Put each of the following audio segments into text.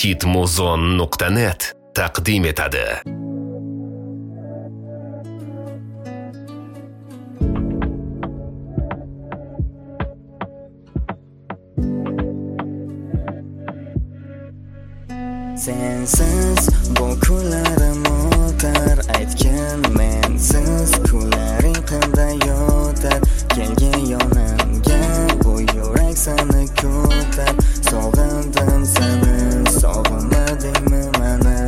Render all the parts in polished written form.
hitmuzon.net taqdim etadi. Sensiz bu kunlarim o'tar, aytgan mensiz kunlaring qanday yotar. Kelgin yonimga, bu yurak seni kutar. Sog'indim seni, sog'inmadingmi meni?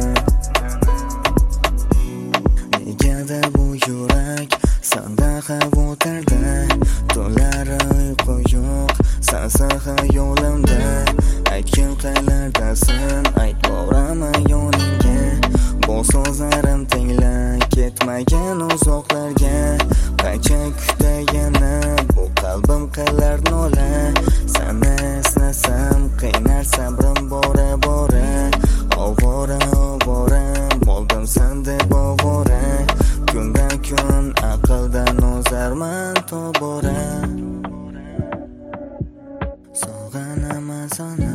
Negadir bu yurak senda xavotirda, tunlari uyqu yo'q, sensiz xayolimda. Aytgin qaylardasan, ayt boraman yoningga. Bu so'zlarim tingla, ketmagan uzoqlarga. Qancha kutayana, bu qalbim qilar nola. Seni eslasam, qiynar sabrim bora bora. Ovora ovora, bo'ldim sendek ovora. Kundan kun aqldan o'zarman tobora. Sog'inaman seni,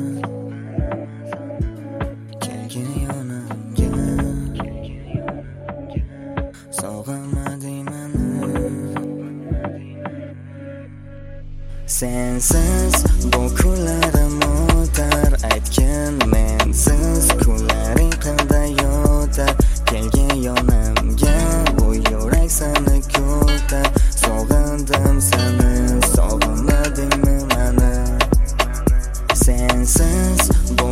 kelgin yonimga. Sog'inmading meni. Sensiz bu kunlarim o'tar, aytgin mensiz kunlaring qanday yotar. Kelgin yonimga, bu yurak seni kutar. Sog'indim seni, sog'inmadingmi meni? Sensiz bu